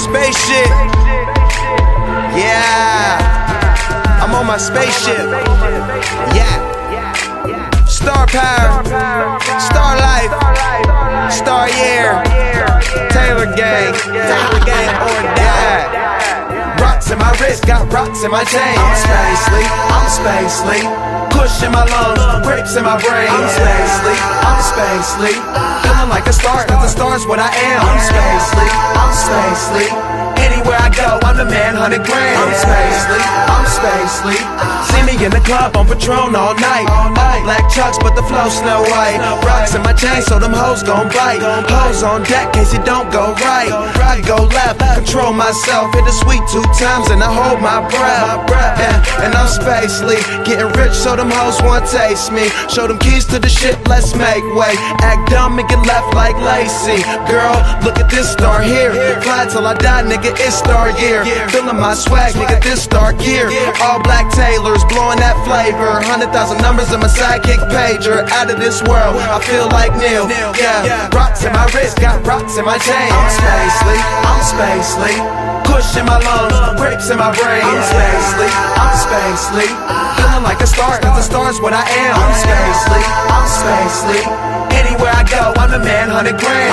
spaceship. Yeah, I'm on my spaceship. Yeah. Star power, star life, star year, Taylor gang or die. Rocks in my wrist, got rocks in my chain. I'm spacely, push in my lungs, grapes in my brain. I'm spacely, feeling like a star, cause the star's what I am. I'm spacely, anywhere I go, I'm the man, 100 grand. I'm spacely, see me in the club on Patron all night. All black chucks, but the flow Snow White. Rocks in my chain, so them hoes gon' bite. Hoes on deck, case it don't go right. I go left, control myself, hit the sweet 2 times, and I hold my breath. Yeah, and I'm spacely, getting rich, so them hoes want taste me. Show them keys to the shit, let's make way. Act dumb and get left like Lacey. Girl, look at this star here. Fly till I die, nigga, it's star year. Feeling my swag, nigga, this star gear. All black Taylors, blowing that flavor. 100,000 numbers in my sidekick pager. Out of this world, I feel like Neil. Yeah, rocks in my wrist, got rocks in my chain. I'm spacely, push in my lungs, grapes in my brain. I'm spacely, feeling like a star, cause the star's what I am. I'm spacely, anywhere I go, I'm the man, 100 grand.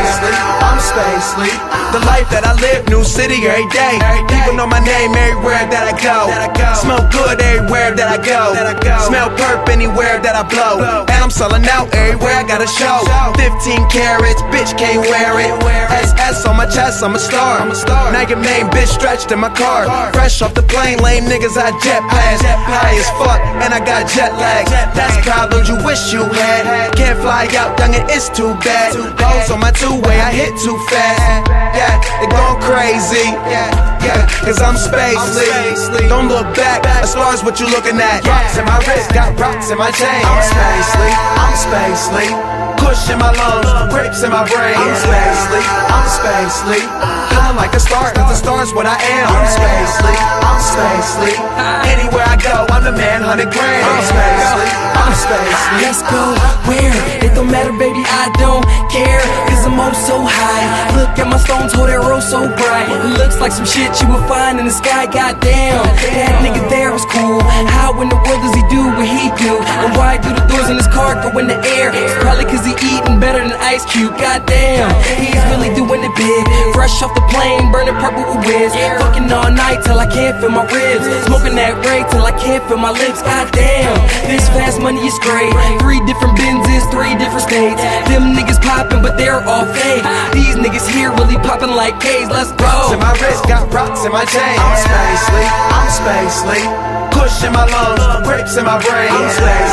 I'm spacely, the life that I live, new city every day. People know my name everywhere that I go. Smell good everywhere that I go. Smell perp anywhere that I blow. And I'm selling out everywhere I got a show. 15 carats, bitch can't wear it. SS on my chest, I'm a star. Now your main bitch stretched in my car. Fresh off the plane, lame niggas I jet past. High as fuck, and I got jet lag. That's problems you wish you had. Can't fly out, youngin', it's too bad. Hoes on my two-way, I hit too fast. Yeah, it gone crazy. Yeah, cause I'm spacely. Don't look back, as far as what you looking at. Rocks in my wrist, got rocks in my chain. I'm spacely, push in my lungs, grapes in my brain. I'm spacely, feeling like a star, cause the star's what I am. I'm spacely, anywhere I go, I'm the man, 100 grand. I'm spacely. Let's go, where? It don't matter, baby, I don't care, cause I'm oh so high. Look at my stones, hold that roll so bright. It looks like some shit you would find in the sky, goddamn. That nigga there was cool. How in the world does he do what he do? And why do the doors in his car go in the air? It's probably cause he eating better than Ice Cube, goddamn. He's really doing it big. Fresh off the plane, burning purple with whiz. Fucking all night till I can't feel my ribs. Smoking that Ray till I can't feel my lips, goddamn. This fast money is great. 3 different Benzes, 3 different states. Them niggas popping, but they're all fake. These niggas here really popping like K's, let's go. Rocks in my wrist, got rocks in my chain. I'm spacely, push in my lungs, grapes in my brain. I'm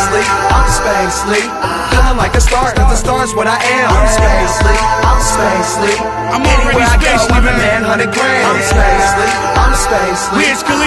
spacely, feeling like a star, cause the star's what I am. I'm spacely, I'm already anywhere I go, spacely, I'm the man, 100 grand. I'm spacely. Wiz Khalifa.